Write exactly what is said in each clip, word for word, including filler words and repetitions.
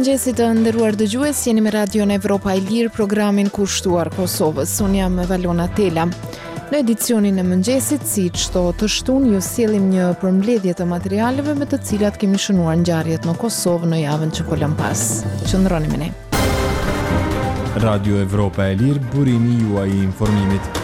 Mirëmëngjesit të nderuar dëgjues, jeni me Radion Evropa e Lirë, programin kushtuar Kosovës. Unë jam Valona Tela. Në edicionin e mëngjesit, siç çdo të shtunë, ju sjellim një përmbledhje të materialeve me të cilat kemi shënuar ngjarjet në Kosovë në javën që po lëm pas. Qëndroni me ne. Radio Evropa e Lirë, burimi juaj i informimit.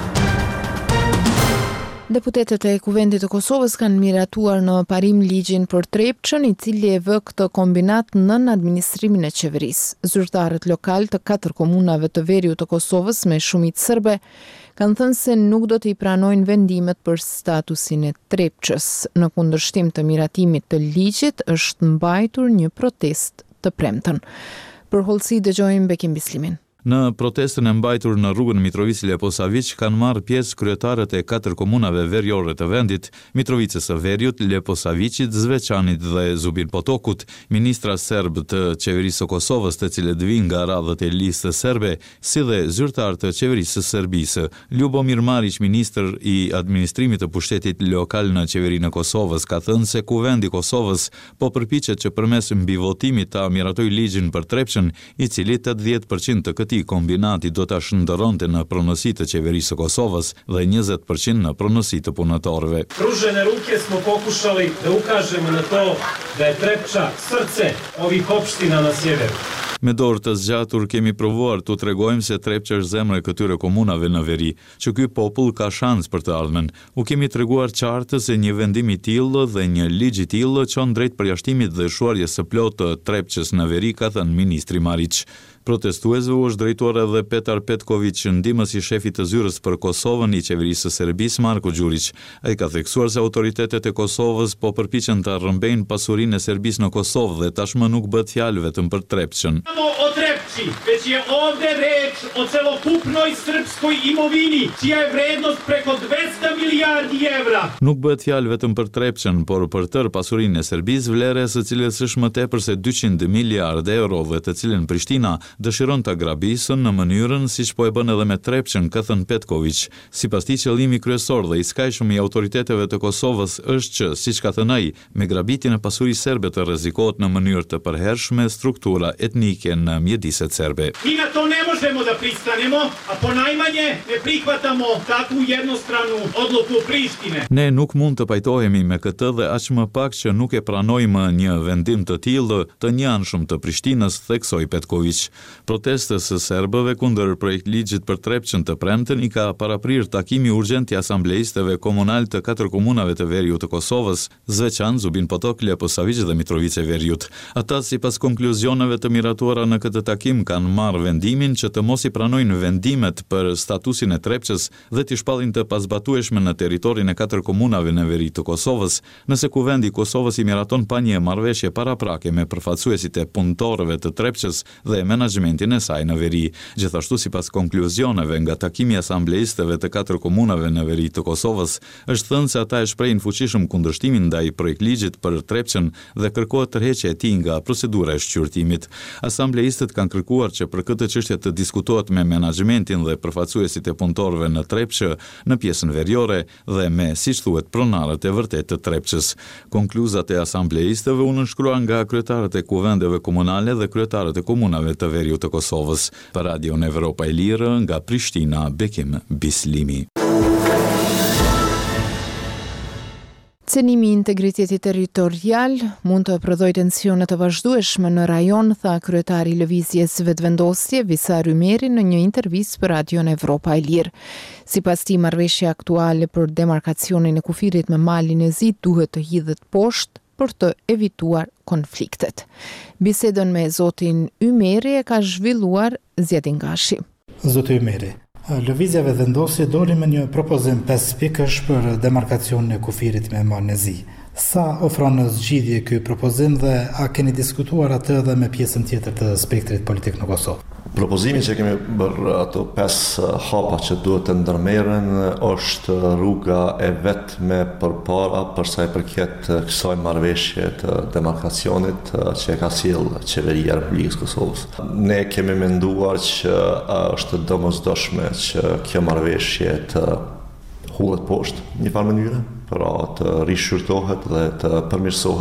Deputetët e Kuvendit të Kosovës kanë miratuar në parim ligjin për Trepçën, i cili e vë këtë kombinat nën administrimin e qeverisë. Zyrtarët lokal të katër komunave të veriut të Kosovës me shumicë serbe kanë thënë se nuk do të i pranojnë vendimet për statusin e Trepçës. Në kundërshtim të miratimit të ligjit është mbajtur një protestë të premten. Për hollësi dëgjojmë Bekim Bislimin. Në protestën e mbajtur në rrugën Mitrovici Leposavić kanë marrë pjesë kryetarët e katër komunave veriore të vendit, Mitrovicës së Veriut, Leposavićit, Zveçanit dhe Zubin Potokut, ministra serb të qeverisë së Kosovës, të cilët vijnë nga radhët e listës serbe, si dhe zyrtar të qeverisë së Serbisë. Ljubomir Marić, ministër i administrimit të pushtetit lokal në qeverinë e Kosovës, ka thënë se Kuvendi i Kosovës po përpiqet që përmes mbivotimit ta miratojë ligjin për Trepçën, i cili tetëdhjetë përqind të këtij kombinati do ta shndërronte në pronësi të qeverisë së Kosovës dhe njëzet përqind në pronësi të punëtorëve. Pružene ruke smo pokušali da ukažemo na to da je Trepča srce ovih opština na sjeveru. Me dorë të zgjatur kemi provuar të tregojmë se Trepça është zemra e këtyre komunave në veri, që ky popull ka shans për të ardhmen. U kemi treguar qartë se një vendim i tillë dhe një ligj i tillë çon drejt përjashtimit dhe shuarjes së plotë të Trepçës në veri, ka thënë ministri Marić. Protestuesve u është drejtuar edhe Petar Petković, ndihmës i shefit të zyrës për Kosovën i qeverisë së Serbisë, Marko Đurić. Ai ka theksuar se autoritetet e Kosovës po përpiqen të rrëmbejnë pasurinë e Serbisë në Kosovë dhe tashmë nuk bëhet fjalë vetëm për Trepçën. O Trepči, već je ovde reč o celokupnoj srpskoj imovini, čija je vrednost preko dvesta milijardi evra. Nuk bëhet fjalë vetëm për Trepçën, por për tërë pasurinë e Serbisë, vlera e së cilës është më tepër se dyqind miliardë euro dhe të cilën Prishtina dëshiron ta grabisën në mënyrën siç po e bën edhe me Trepçën, ka thënë Petković. Sipas tij, qëllimi kryesor dhe i skajshëm i autoriteteve të Kosovës është që, siç ka thënë ai, me grabitjen e pasurisë serbe të rrezikohet në mënyrë të përhershme struktura etnike në mjediset serbe. Mi na to ne možemo da pristanemo, a ponajmanje ne prihvatamo takvu jednostranu odluku Prištine. Ne nuk mund të pajtohemi me këtë dhe aq më pak që nuk e pranojmë një vendim të tillë të njanshëm të Prishtinës, theksoi Petković. Protestës së serbëve kundër projekt ligjit për Trepçën të premten i ka paraprir takimi urgjent i asambleistëve komunal të katër komunave të veriut të Kosovës, Zveçan, Zubin Potok, Leposavić dhe Mitrovica e Veriut. Ata, sipas konkluzioneve të miratuara në këtë takim, kanë marrë vendimin që të mos i pranojnë vendimet për statusin e Trepçës dhe t'i shpallin të pazbatueshme në territorin e katër komunave në veri të Kosovës, nëse Kuvendi i Kosovës i miraton pa një marrëveshje paraprake me përfaqësuesit e punëtorëve të Trepçës dhe menaxhmentin e saj në veri. Gjithashtu, sipas konkluzioneve nga takimi i asambleistëve të katër komunave në veri të Kosovës, është thënë se ata e shprehin fuqishëm kundërshtimin ndaj projektligjit për Trepçën dhe kërkohet tërheqja e tij nga procedura e shqyrtimit. Asambleistët kanë kërkuar që për këtë çështje të diskutohet me menaxhmentin dhe përfaqësuesit e punëtorëve në Trepçë, në pjesën veriore dhe me, siç thuhet, pronarët e vërtetë të Trepçës. Konkluzat e asambleistëve u nënshkruan nga kryetarët e kuvendeve komunale dhe kryetarët e komunave të veriut të Kosovës. Për Radion Evropa e Lirë, nga Prishtina, Bekim Bislimi. Cenimi i integritetit territorial mund të prodhojë tensione të vazhdueshme në rajon, tha kryetari i lëvizjes Vetëvendosje Visar Ymeri në një intervistë për Radion Evropa e Lirë. Sipas tij, marrëveshja aktuale për demarkacionin e kufirit me malin e Zi duhet të hidhet poshtë për të evituar konfliktet. Bisedën me zotin Ymeri e ka zhvilluar Zjedin Gashi. Zoti Ymeri, lëvizja Vetëvendosje doli me një propozim pesë pikësh për demarkacionin e kufirit me malin e Zi. Sa ofron në zgjidhje ky propozim dhe a keni diskutuar atë edhe me pjesën tjetër të spektrit politik në Kosovë? Propozimi që kemi bërë ato pesë hapa që duhet të ndërmerren është rruga e vetme përpara për sa i përket kësaj marrëveshje të demarkacionit që ka sjellë qeveria e Republikës Kosovës. Ne kemi menduar që është domosdoshme që kjo marrëveshje të hullet poshtë në një farë mënyre, pra të rishqyrtohet dhe të përmirësohet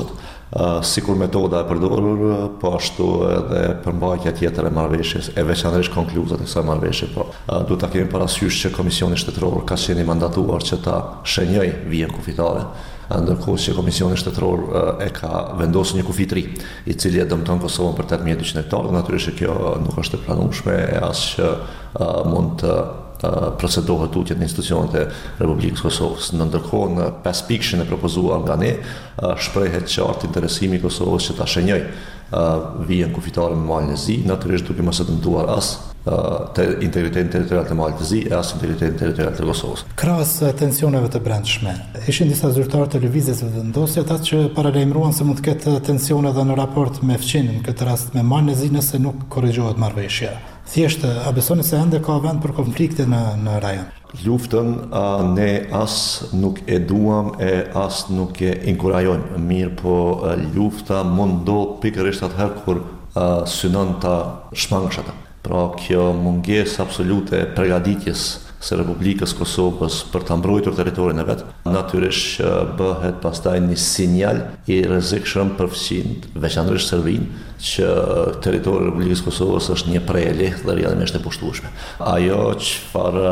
uh, sikur metoda e përdorur, po ashtu edhe përmbajtja tjetër e marrëveshjes, e veçanërisht konkluzat e kësaj marrëveshje. Po uh, duhet ta kemi parasysh që Komisioni Shtetëror ka qenë i mandatuar që ta shenjoj vijën kufitare, ndërkohë që Komisioni Shtetëror uh, e ka vendosur një kufi të ri, i cili e dëmton Kosovën për tetëmijë e dyqind hektarë. Natyrisht kjo nuk është e pranueshme e as që uh, mund të Uh, procedohet tutje në institucionet e Republikës Kosovës. Në ndërkohë, në pesë pikëshin e propozuar nga ne, uh, shprehet qartë interesimi i Kosovës që ta shenjoj uh, vijën kufitare me Malin e Zi, natyrisht duke mos e dëmtuar as uh, te integritetin territorial të Malit të Zi e as integritetin territorial të Kosovës. Krahas tensioneve të brendshme, ishin disa zyrtarë të lëvizjes vendosje ata që paralajmëruan se mund të ketë tensione edhe në raport me fqinin, në këtë rast me Malin e Zi, nëse nuk korrigjohet marrëveshja. Thjesht, a besoni se ende ka vend për konflikte në, në rajon? Luftën uh, ne as nuk e duam e as nuk e inkurajojmë. Mirë, po uh, lufta mund ndodh pikërisht atëherë kur uh, synon ta shmangësh ata. Pra kjo mungesë absolute e përgatitjes së Republikës Kosovës për ta mbrojtur territorin e vet, natyrisht bëhet pastaj një sinjal i rrezikshëm për fqinjt, veçanërisht Serbinë, që territori i Republikës Kosovës është një prej e lehtë dhe realisht e pushtueshme. Ajo çfarë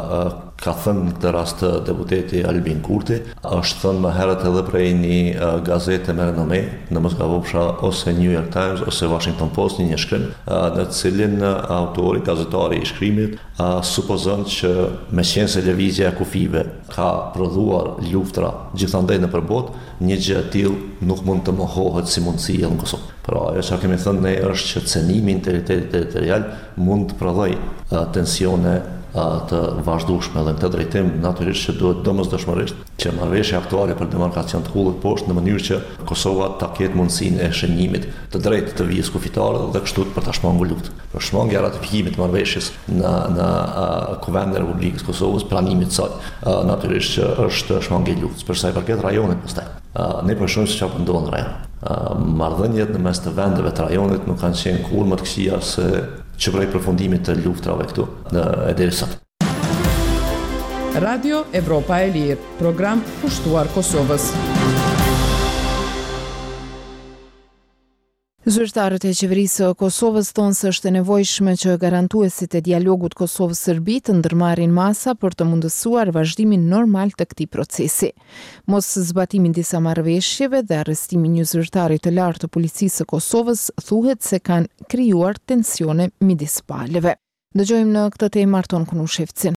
ka thënë në këtë rast deputeti Albin Kurti, është thënë më herët edhe prej një uh, gazete me renome, në mos gabofsha ose New York Times ose Washington Post, një një shkrim, uh, në cilin uh, autori, gazetari i shkrimit, uh, supozon që me qenë se lëvizja e kufive ka prodhuar luftra gjithandej në përbot, një gjë e tillë nuk mund të mohohet si mundësi edhe në Kosovë. Pra, ajo që kemi thënë ne është që cenimi i integritetit territorial mund të prodhojë uh, tensione të vazhdueshme dhe në këtë drejtim natyrisht që duhet domosdoshmërisht që marrëveshja aktuale për demarkacion të kullit poshtë në mënyrë që Kosova ta ketë mundësinë e shenjimit të drejtë të vijës kufitare dhe kështu për ta shmangur luftën. Për shmangja e ratifikimit të marrëveshjes në në Kuvendin e Republikës Kosovës, pranimit të saj, natyrisht që është shmangja e luftës. Për sa i përket rajonit pastaj, ne po shohim se çfarë ndodh në rajon. Marrëdhëniet në mes të vendeve të rajonit nuk kanë qenë kurrë më të këqija se që prej përfundimit të luftrave këtu në e deri sot. Radio Evropa e Lirë, program pushtuar Kosovës. Zyrtarët e qeverisë së Kosovës thonë se është e nevojshme që garantuesit e dialogut Kosovë-Serbi të ndërmarrin masa për të mundësuar vazhdimin normal të këtij procesi. Mos zbatimin disa marrëveshjeve dhe arrestimin një zyrtari të lartë të policisë së Kosovës thuhet se kanë krijuar tensione midis palëve. Dëgjojmë në këtë temë Marton Kunushevcin.